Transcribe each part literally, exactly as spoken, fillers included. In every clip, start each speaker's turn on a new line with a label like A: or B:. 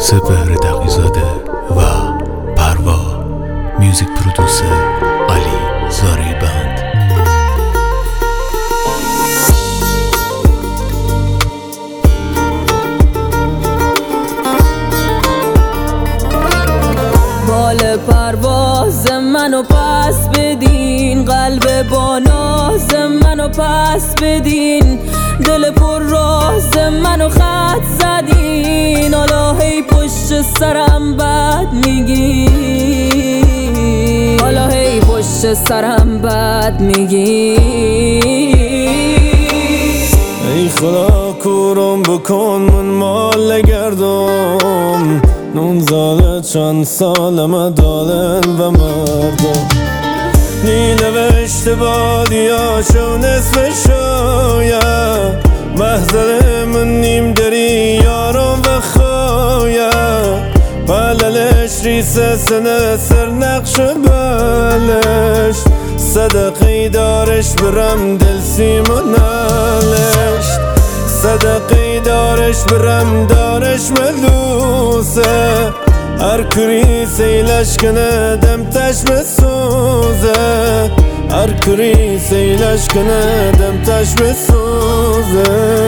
A: سپهر دقیزاده و پروا. میوزیک پرودوسر علی زاری بند.
B: بال پرواز منو پس بدین، قلب با ناز منو پس بدین، دل پر راز منو خط زدین، حالا هی پشت سرم بد میگین، حالا هی پشت سرم بد میگین.
C: ای خدا کورم بکن من مال گردم، نونزاده چند سالم دادن و مردم، نی نوشته بادیاشو نصف شاید، محضر من نیم دری یارم و خواید، بللش ریسه سنه سر نقش بلش، صدقی دارش برم دل سیمونالش، صدقی دارش برم دارش ملوسه، هر کری سیلش کنه دم تش بسوزه، هر کری سیلش کنه دم تش بسوزه.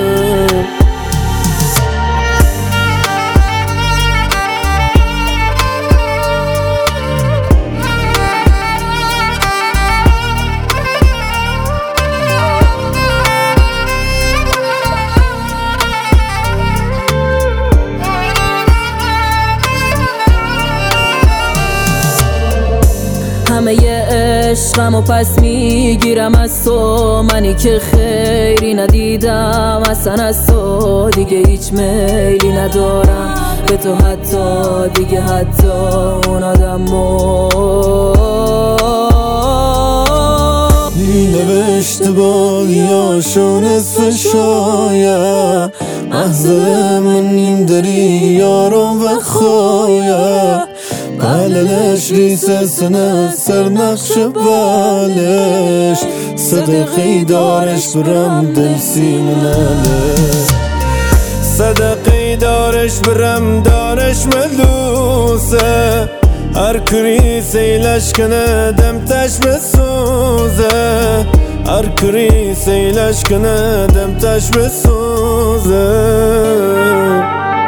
B: همه ی عشقم و پس میگیرم از تو، منی که خیری ندیدم اصلا از تو، دیگه هیچ میلی ندارم به تو، حتی دیگه حتی اون آدمو
C: نی نوشته بادیاشو نصف شاید، محضر من نیم دری یارم و خواید، بللش ریسه سنه سر نقش بالش، صدقی دارش برم دل سیمونالش، صدقی دارش برم دارش ملوسه، هر کری سیلش کنه دم تش بسوزه، هر کری سیلش کنه دم تش بسوزه.